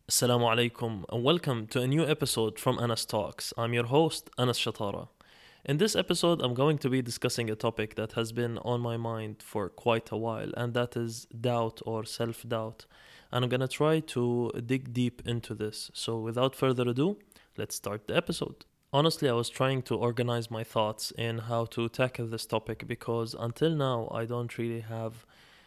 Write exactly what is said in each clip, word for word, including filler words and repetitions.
Assalamu alaikum and welcome to a new episode from Anas Talks. I'm your host, Anas Shatara. In this episode, I'm going to be discussing a topic that has been on my mind for quite a while, and that is doubt or self doubt. And I'm going to try to dig deep into this. So, without further ado, let's start the episode. Honestly, I was trying to organize my thoughts in how to tackle this topic because until now, I don't really have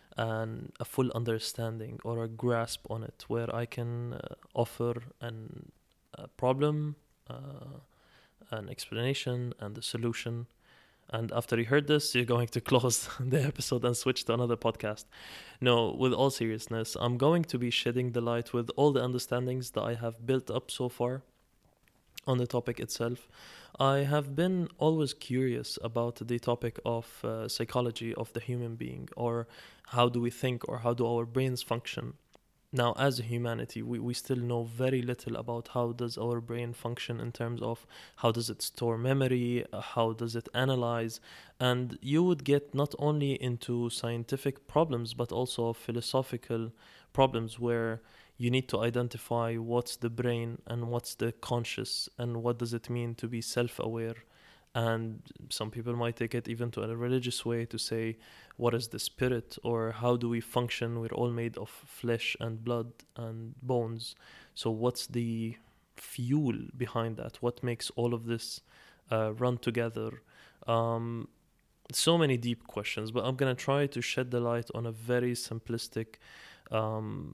an, a full understanding or a grasp on it where I can uh, offer an, a problem, uh, an explanation, and a solution. And after you heard this, you're going to close the episode and switch to another podcast. No, with all seriousness, I'm going to be shedding the light with all the understandings that I have built up so far on the topic itself. I have been always curious about the topic of uh, psychology of the human being, or how do we think, or how do our brains function. Now, as a humanity, we, we still know very little about how does our brain function in terms of how does it store memory, uh, how does it analyze, and you would get not only into scientific problems but also philosophical problems where you need to identify what's the brain and what's the conscious and what does it mean to be self-aware. And some people might take it even to a religious way to say, what is the spirit, or how do we function? We're all made of flesh and blood and bones. So, what's the fuel behind that? What makes all of this uh, run together? Um, so many deep questions, but I'm going to try to shed the light on a very simplistic um,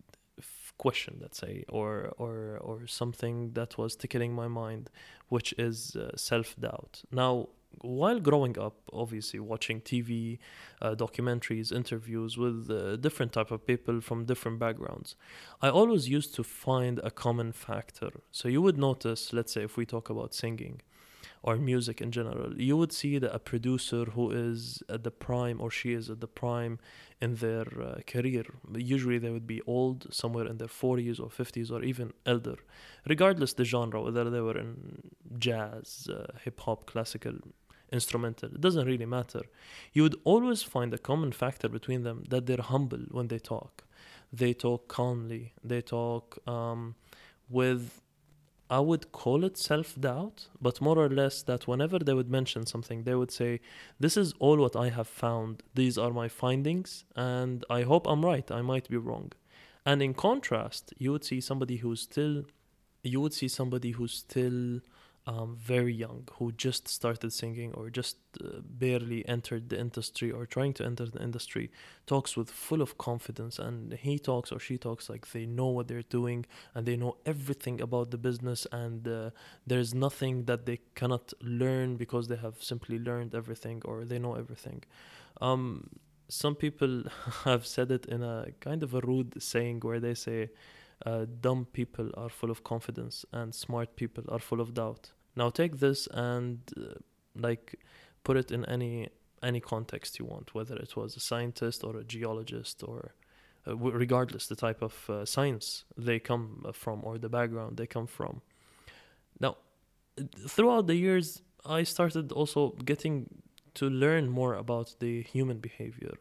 question, let's say, or or or something that was tickling my mind, which is uh, self-doubt. Now, while growing up, obviously watching T V, uh, documentaries, interviews with uh, different type of people from different backgrounds, I always used to find a common factor. So you would notice, let's say, if we talk about singing or music in general, you would see that a producer who is at the prime, or she is at the prime in their uh, career, usually they would be old, somewhere in their forties or fifties or even elder, regardless the genre, whether they were in jazz, uh, hip hop, classical, instrumental, it doesn't really matter. You would always find a common factor between them, that they're humble when they talk. They talk calmly, they talk um, with, I would call it self doubt, but more or less that whenever they would mention something, they would say, this is all what I have found. These are my findings, and I hope I'm right. I might be wrong. And in contrast, you would see somebody who's still, you would see somebody who's still um, very young, who just started singing or just uh, barely entered the industry or trying to enter the industry, talks with full of confidence, and he talks or she talks like they know what they're doing and they know everything about the business, and uh, there's nothing that they cannot learn because they have simply learned everything or they know everything. Um, some people have said it in a kind of a rude saying where they say, uh, dumb people are full of confidence and smart people are full of doubt. Now take this and uh, like put it in any any context you want, whether it was a scientist or a geologist or uh, w- regardless the type of uh, science they come uh, from or the background they come from. Now, throughout the years, I started also getting to learn more about the human behavior.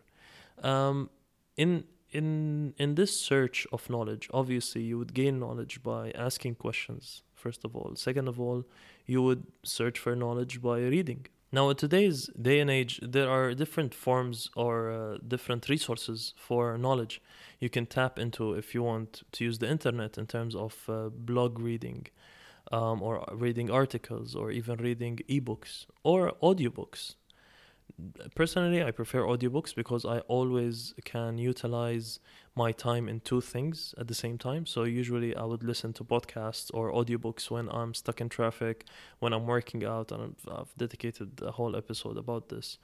Um, in in in this search of knowledge, obviously you would gain knowledge by asking questions. First of all, second of all, you would search for knowledge by reading. Now, in today's day and age, there are different forms or uh, different resources for knowledge you can tap into if you want to use the internet in terms of uh, blog reading, um, or reading articles, or even reading ebooks or audiobooks. Personally, I prefer audiobooks because I always can utilize my time in two things at the same time. So usually I would listen to podcasts or audiobooks when I'm stuck in traffic, when I'm working out, and I've, I've dedicated a whole episode about this.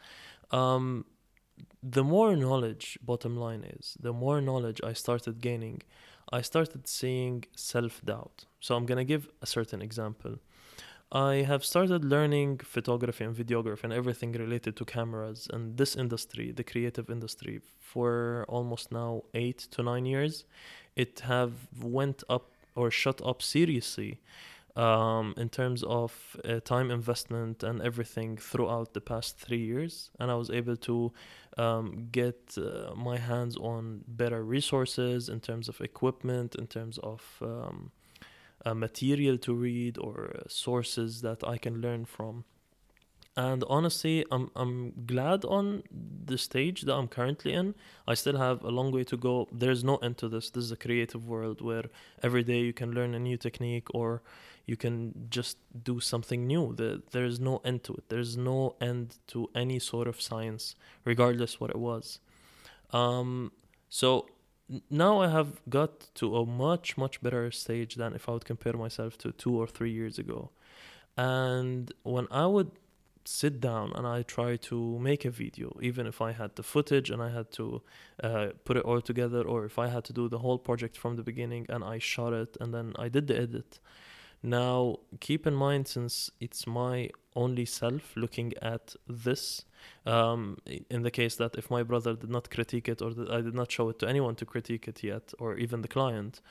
Um, the more knowledge, bottom line is, the more knowledge I started gaining, I started seeing self-doubt. So I'm going to give a certain example. I have started learning photography and videography and everything related to cameras and this industry, the creative industry, for almost now eight to nine years. It have went up or shot up seriously um, in terms of uh, time investment and everything throughout the past three years. And I was able to um, get uh, my hands on better resources in terms of equipment, in terms of um, uh, material to read, or uh, sources that I can learn from. And honestly, I'm I'm glad on the stage that I'm currently in. I still have a long way to go. There's no end to this. This is a creative world where every day you can learn a new technique, or you can just do something new. The, there's no end to it. There's no end to any sort of science, regardless what it was. Um, so n- now I have got to a much, much better stage than if I would compare myself to two or three years ago. And when I would sit down and I try to make a video, even if I had the footage and I had to uh, put it all together, or if I had to do the whole project from the beginning and I shot it and then I did the edit. Now, keep in mind, since it's my only self looking at this, um, in the case that if my brother did not critique it, or that I did not show it to anyone to critique it yet, or even the client,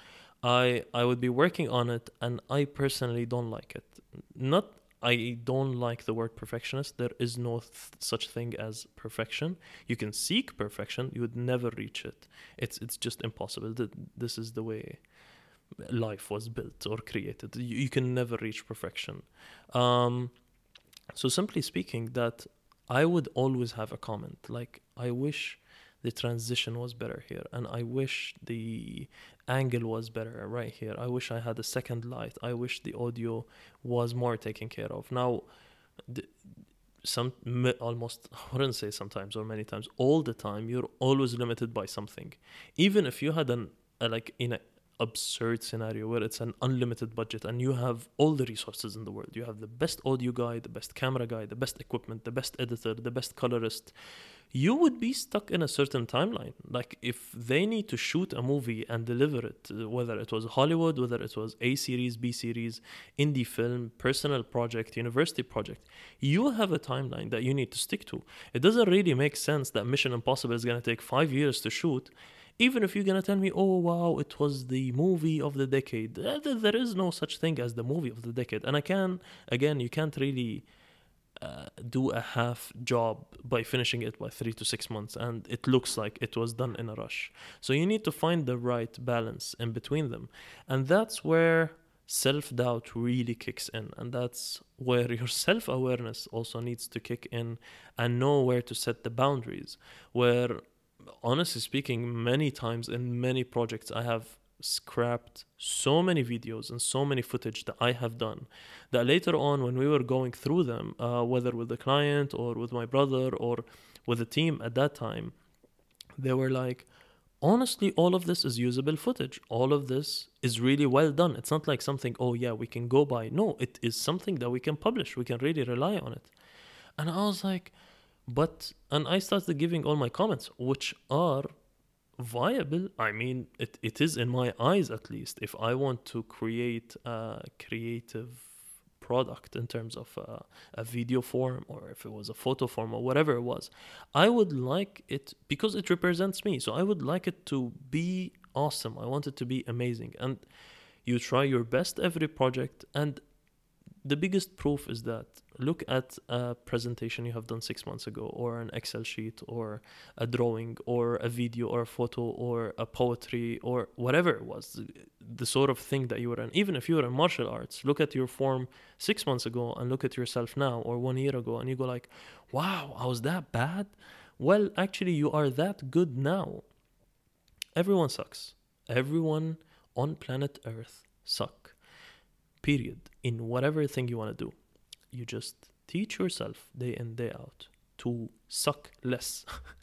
I I would be working on it, and I personally don't like it. Not I don't like the word perfectionist. There is no th- such thing as perfection. You can seek perfection, you would never reach it. It's it's just impossible. Th- This is the way life was built or created. You, you can never reach perfection. Um, so simply speaking, that I would always have a comment like, I wish the transition was better here, and I wish the angle was better right here. I wish I had a second light. I wish the audio was more taken care of. Now, the, some almost, I wouldn't say sometimes or many times, all the time, you're always limited by something. Even if you had an a, like in a absurd scenario where it's an unlimited budget and you have all the resources in the world, you have the best audio guy, the best camera guy, the best equipment, the best editor, the best colorist, you would be stuck in a certain timeline. Like if they need to shoot a movie and deliver it, uh, whether it was Hollywood, whether it was A series, B series, indie film, personal project, university project, you have a timeline that you need to stick to. It doesn't really make sense that Mission Impossible is going to take five years to shoot, even if you're going to tell me, oh, wow, it was the movie of the decade. There is no such thing as the movie of the decade. And I can, again, you can't really uh, do a half job by finishing it by three to six months. And it looks like it was done in a rush. So you need to find the right balance in between them. And that's where self-doubt really kicks in. And that's where your self-awareness also needs to kick in and know where to set the boundaries. Where, honestly speaking, many times in many projects I have scrapped so many videos and so many footage that I have done, that later on when we were going through them, uh, whether with the client or with my brother or with the team at that time, they were like, honestly, all of this is usable footage. All of this is really well done. It's not like something, oh yeah, we can go by. No, it is something that we can publish. We can really rely on it. And I was like, but, and I started giving all my comments, which are viable. I mean, it, it is in my eyes, at least. If I want to create a creative product in terms of a, a video form, or if it was a photo form or whatever it was, I would like it, because it represents me. So I would like it to be awesome. I want it to be amazing. And you try your best every project. And the biggest proof is that look at a presentation you have done six months ago, or an Excel sheet, or a drawing, or a video, or a photo, or a poetry, or whatever it was, the sort of thing that you were in. Even if you were in martial arts, look at your form six months ago and look at yourself now, or one year ago, and you go like, wow, I was that bad? Well, actually, you are that good now. Everyone sucks. Everyone on planet Earth suck. Period. In whatever thing you want to do, you just teach yourself day in, day out to suck less.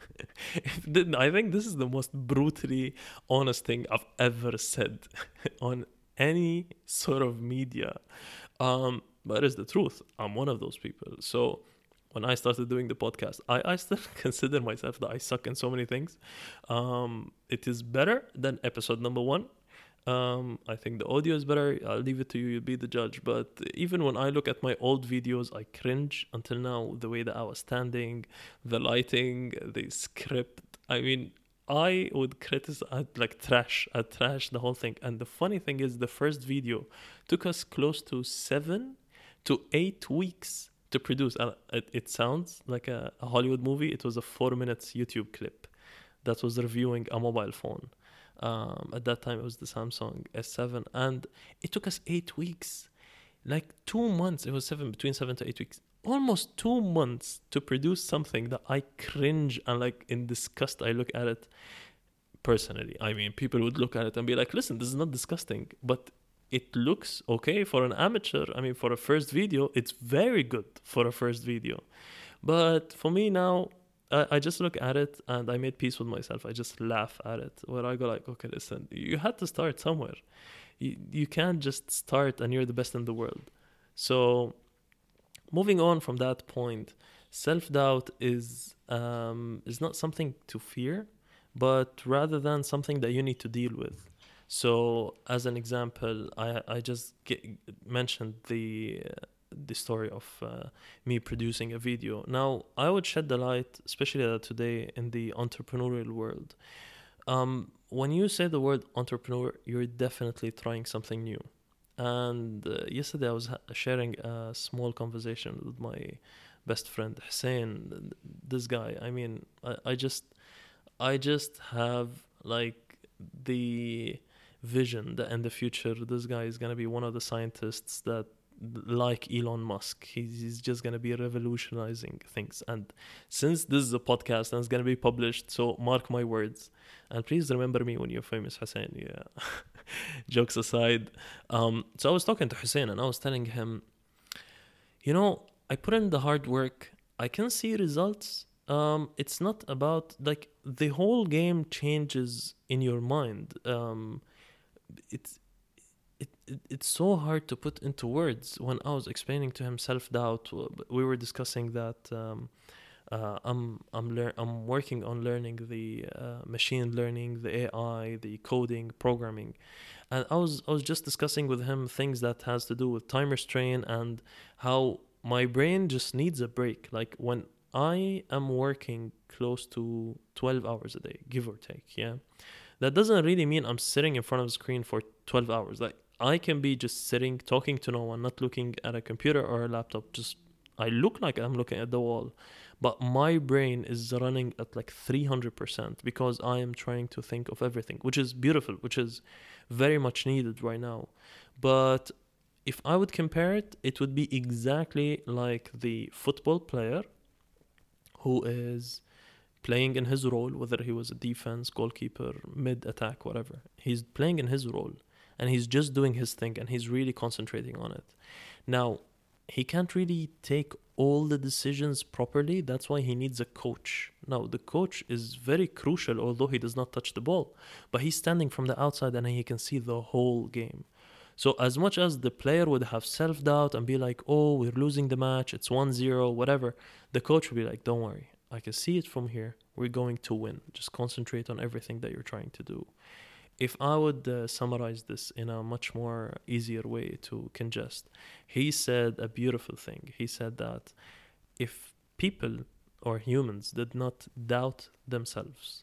I think this is the most brutally honest thing I've ever said on any sort of media. Um, but it is the truth. I'm one of those people. So when I started doing the podcast, I, I still consider myself that I suck in so many things. Um, it is better than episode number one. Um, I think the audio is better. I'll leave it to you. You'll be the judge. But even when I look at my old videos, I cringe until now. The way that I was standing, the lighting, the script. I mean, I would criticize, I'd like trash, I'd trash the whole thing. And the funny thing is, the first video took us close to seven to eight weeks to produce. Uh, it, it sounds like a, a Hollywood movie. It was a four minutes YouTube clip that was reviewing a mobile phone. Um, at that time, it was the Samsung S seven, and it took us eight weeks, like two months. It was seven, between seven to eight weeks, almost two months to produce something that I cringe and like in disgust. I look at it personally. I mean, people would look at it and be like, "Listen, this is not disgusting," but it looks okay for an amateur. I mean, for a first video, it's very good for a first video. But for me now, I, I just look at it and I made peace with myself. I just laugh at it. Where I go like, okay, listen, you had to start somewhere. You, you can't just start and you're the best in the world. So moving on from that point, self-doubt is um, is not something to fear, but rather than something that you need to deal with. So as an example, I, I just get, mentioned the uh, the story of uh, me producing a video. Now, I would shed the light, especially uh, today in the entrepreneurial world. Um, when you say the word entrepreneur, you're definitely trying something new. And uh, yesterday I was ha- sharing a small conversation with my best friend Hussein. This guy, I mean, I, I just, I just have like the vision that in the future this guy is gonna be one of the scientists that, like Elon Musk, he's, he's just gonna be revolutionizing things. And since this is a podcast and it's gonna be published, so mark my words, and please remember me when you're famous, Hussein. Yeah. Jokes aside, um, so I was talking to Hussein and I was telling him, you know, I put in the hard work. I can see results. Um, it's not about like the whole game changes in your mind. Um, it's it, it it's so hard to put into words. When I was explaining to him self-doubt, we were discussing that um, uh, I'm I'm lear- I'm working on learning the uh, machine learning, the A I, the coding, programming, and I was I was just discussing with him things that has to do with time restraint and how my brain just needs a break. Like when I am working close to twelve hours a day, give or take, yeah, that doesn't really mean I'm sitting in front of a screen for twelve hours. Like I can be just sitting, talking to no one, not looking at a computer or a laptop. Just I look like I'm looking at the wall, but my brain is running at like three hundred percent because I am trying to think of everything, which is beautiful, which is very much needed right now. But if I would compare it, it would be exactly like the football player who is playing in his role, whether he was a defense, goalkeeper, mid-attack, whatever. He's playing in his role, and he's just doing his thing, and he's really concentrating on it. Now, he can't really take all the decisions properly. That's why he needs a coach. Now, the coach is very crucial, although he does not touch the ball. But he's standing from the outside, and he can see the whole game. So as much as the player would have self-doubt and be like, oh, we're losing the match, it's one zero, whatever, the coach will be like, don't worry, I can see it from here. We're going to win. Just concentrate on everything that you're trying to do. If I would uh, summarize this in a much more easier way to congest, he said a beautiful thing. He said that if people or humans did not doubt themselves,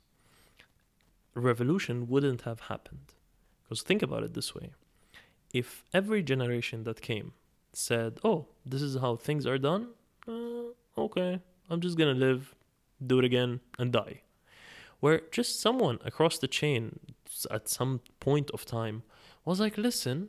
revolution wouldn't have happened. Because think about it this way. If every generation that came said, oh, this is how things are done, uh, okay, I'm just going to live, do it again, and die. Where just someone across the chain at some point of time was like, listen,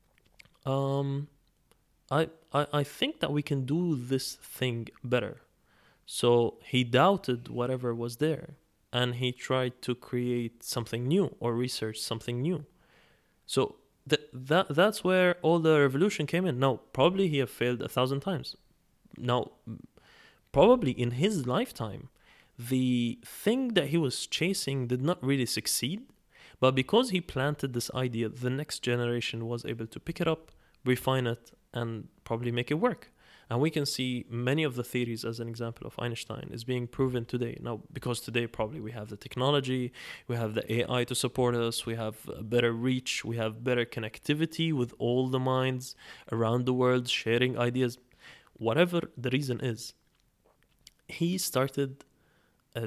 um, I, I, I think that we can do this thing better. So he doubted whatever was there, and he tried to create something new or research something new. So th- that that's where all the revolution came in. Now, probably he have failed a thousand times. Now, probably in his lifetime, the thing that he was chasing did not really succeed, but because he planted this idea, the next generation was able to pick it up, refine it, and probably make it work. And we can see many of the theories, as an example of Einstein, is being proven today. Now, because today probably we have the technology, we have the A I to support us, we have a better reach, we have better connectivity with all the minds around the world, sharing ideas, whatever the reason is. He started a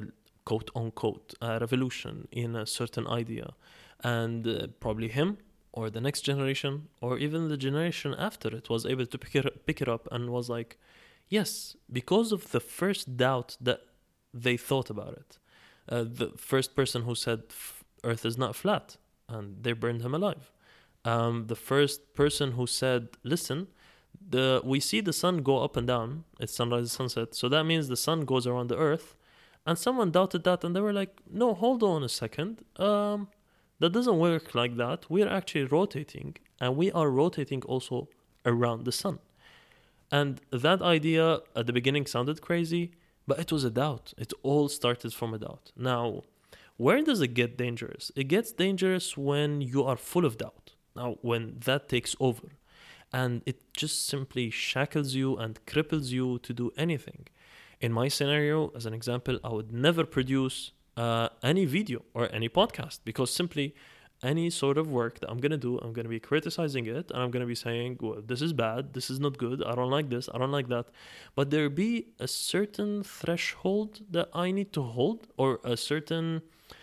quote unquote, a revolution in a certain idea. And uh, probably him or the next generation or even the generation after it was able to pick it, pick it up and was like, yes, because of the first doubt that they thought about it. Uh, the first person who said Earth is not flat, and they burned him alive. Um, the first person who said, listen, the we see the sun go up and down, it's sunrise, sunset, so that means the sun goes around the Earth. And someone doubted that, and they were like, no, hold on a second. Um, that doesn't work like that. We're actually rotating, and we are rotating also around the sun. And that idea at the beginning sounded crazy, but it was a doubt. It all started from a doubt. Now, where does it get dangerous? It gets dangerous when you are full of doubt. Now, when that takes over, and it just simply shackles you and cripples you to do anything. In my scenario, as an example, I would never produce uh, any video or any podcast, because simply any sort of work that I'm going to do, I'm going to be criticizing it, and I'm going to be saying, well, this is bad, this is not good, I don't like this, I don't like that. But there be a certain threshold that I need to hold, or a certain,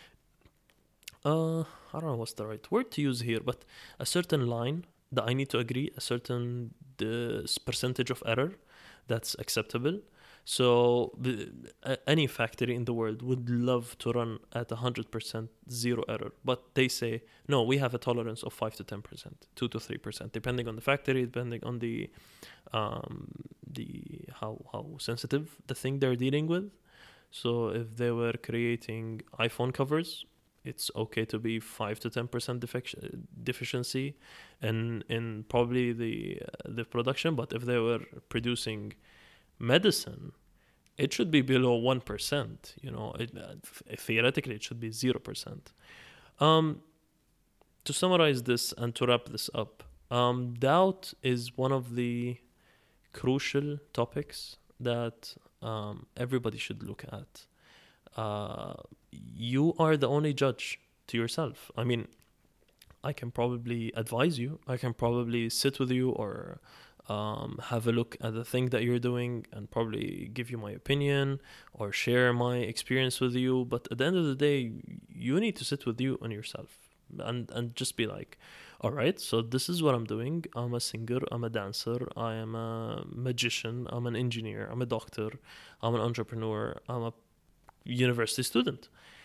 uh, I don't know what's the right word to use here, but a certain line that I need to agree, a certain uh, percentage of error that's acceptable. So the, uh, any factory in the world would love to run at one hundred percent zero error. But they say, no, we have a tolerance of five to ten percent, two to three percent, depending on the factory, depending on the um, the how, how sensitive the thing they're dealing with. So if they were creating iPhone covers, it's okay to be five to ten percent defec- deficiency in, in probably the, uh, the production. But if they were producing medicine, it should be below one percent. You know, it, uh, theoretically it should be zero percent. Um, to summarize this and to wrap this up, um, doubt is one of the crucial topics that um, everybody should look at. Uh, you are the only judge to yourself. I mean, I can probably advise you. I can probably sit with you or um, have a look at the thing that you're doing and probably give you my opinion or share my experience with you. But at the end of the day, you need to sit with you and yourself and, and just be like, all right, so this is what I'm doing. I'm a singer, I'm a dancer, I am a magician, I'm an engineer, I'm a doctor, I'm an entrepreneur, I'm a university student.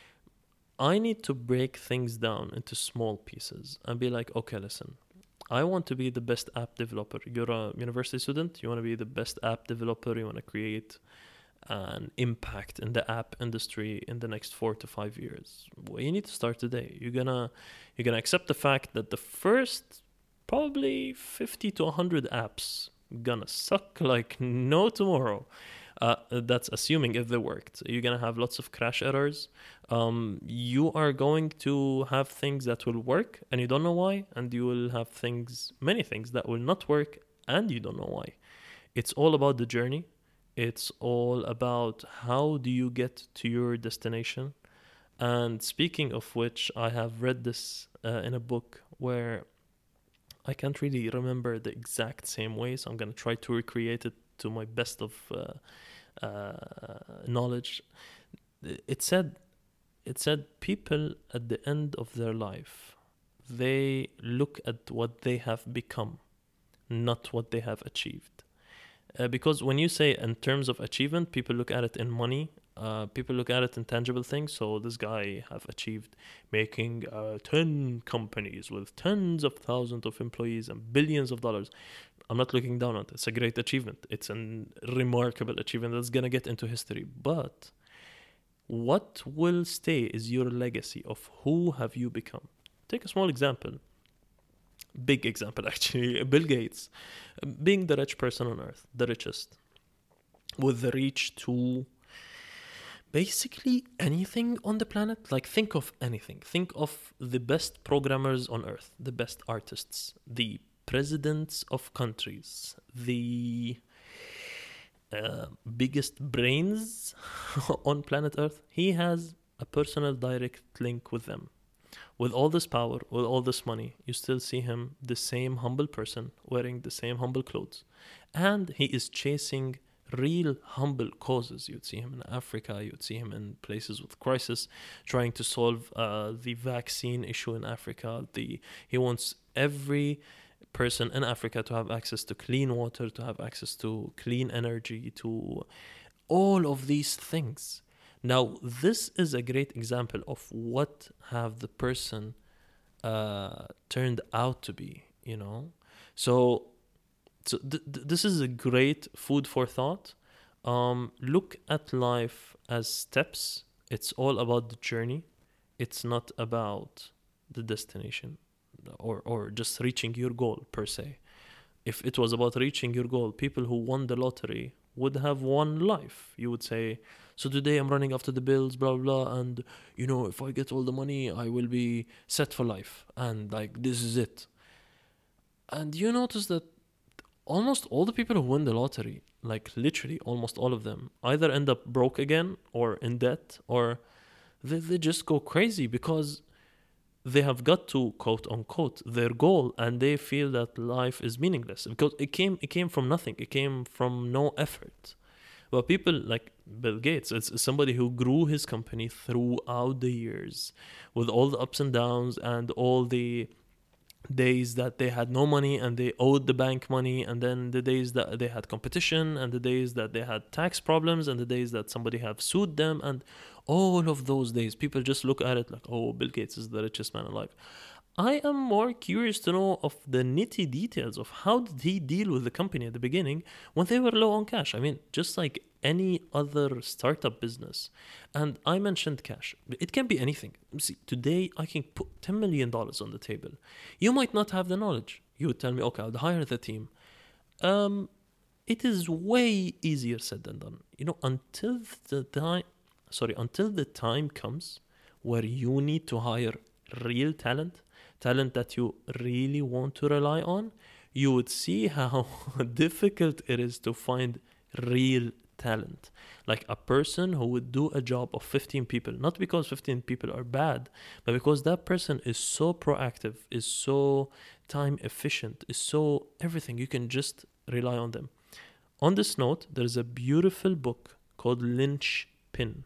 I need to break things down into small pieces and be like, okay, listen, I want to be the best app developer. You're a university student, you want to be the best app developer, you want to create an impact in the app industry in the next four to five years. Well, you need to start today. You're gonna you're gonna accept the fact that the first probably fifty to one hundred apps gonna suck like no tomorrow. Uh, that's assuming if they worked. You're gonna have lots of crash errors. Um, you are going to have things that will work and you don't know why, and you will have things, many things that will not work and you don't know why. It's all about the journey. It's all about how do you get to your destination. And speaking of which, I have read this uh, in a book where I can't really remember the exact same way, so I'm gonna try to recreate it to my best of uh, uh, knowledge. It said, it said people at the end of their life, they look at what they have become, not what they have achieved. Uh, because when you say in terms of achievement, people look at it in money. Uh, people look at it in tangible things. So this guy have achieved making uh, ten companies with tens of thousands of employees and billions of dollars. I'm not looking down on it. It's a great achievement. It's a remarkable achievement that's going to get into history. But what will stay is your legacy of who have you become. Take a small example. Big example, actually. Bill Gates, being the rich person on earth, the richest, with the reach to basically anything on the planet. Like, think of anything. Think of the best programmers on earth, the best artists, the presidents of countries, the uh, biggest brains on planet earth. He has a personal direct link with them. With all this power, with all this money, you still see him the same humble person wearing the same humble clothes. And he is chasing real humble causes. You'd see him in Africa, you'd see him in places with crisis, trying to solve uh, the vaccine issue in Africa. The He wants every person in Africa to have access to clean water, to have access to clean energy, to all of these things. Now, this is a great example of what have the person uh, turned out to be, you know? So, so th- th- this is a great food for thought. Um, look at life as steps. It's all about the journey. It's not about the destination or, or just reaching your goal per se. If it was about reaching your goal, people who won the lottery would have one life. You would say, so today I'm running after the bills, blah, blah, blah, and, you know, if I get all the money, I will be set for life. And, like, this is it. And you notice that almost all the people who win the lottery, like, literally almost all of them, either end up broke again or in debt, or they, they just go crazy because they have got to, quote unquote, their goal, and they feel that life is meaningless because it came it came from nothing. It came from no effort. But people like Bill Gates, it's somebody who grew his company throughout the years with all the ups and downs and all the days that they had no money and they owed the bank money, and then the days that they had competition, and the days that they had tax problems, and the days that somebody have sued them, and all of those days people just look at it like, oh, Bill Gates is the richest man alive. I am more curious to know of the nitty details of how did he deal with the company at the beginning when they were low on cash. I mean, just like any other startup business. And I mentioned cash. It can be anything. See, today I can put ten million dollars on the table. You might not have the knowledge. You would tell me, okay, I'll hire the team. Um, it is way easier said than done. You know, until the time, sorry, until the time comes where you need to hire real talent, talent that you really want to rely on, you would see how difficult it is to find real talent. Like a person who would do a job of fifteen people, not because fifteen people are bad, but because that person is so proactive, is so time efficient, is so everything. You can just rely on them. On this note, there's a beautiful book called Lynchpin.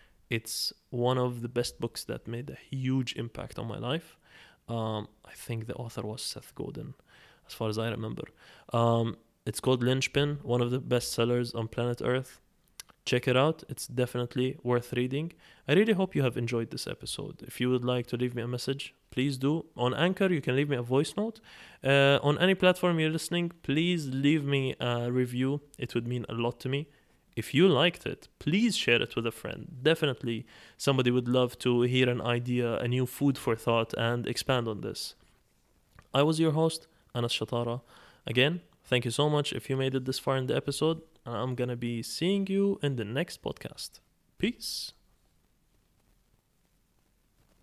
It's one of the best books that made a huge impact on my life. Um, I think the author was Seth Godin, as far as I remember. Um, it's called Lynchpin, one of the best sellers on planet Earth. Check it out. It's definitely worth reading. I really hope you have enjoyed this episode. If you would like to leave me a message, please do. On Anchor, you can leave me a voice note. Uh, on any platform you're listening, please leave me a review. It would mean a lot to me. If you liked it, please share it with a friend. Definitely somebody would love to hear an idea, a new food for thought, and expand on this. I was your host, Anas Shatara. Again, thank you so much if you made it this far in the episode. I'm going to be seeing you in the next podcast. Peace.